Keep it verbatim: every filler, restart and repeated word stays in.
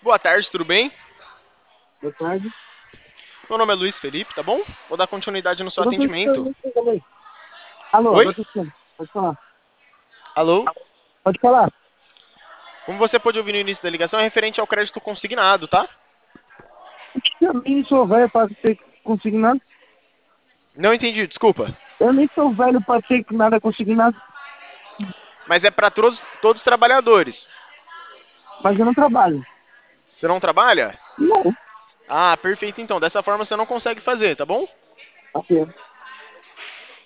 boa tarde, tudo bem? Boa tarde. Meu nome é Luiz Felipe, tá bom? Vou dar continuidade no seu Eu tô atendimento. escutando você também. Alô, Oi? agora tô escutando. Pode falar. Alô? Pode falar. Como você pôde ouvir no início da ligação, é referente ao crédito consignado, tá? Eu nem sou velho pra ter consignado. Não entendi, desculpa. Eu nem sou velho pra ter nada consignado. Mas é para todos, todos os trabalhadores. Mas eu não trabalho. Você não trabalha? Não. Ah, perfeito então. Dessa forma você não consegue fazer, tá bom? Ok.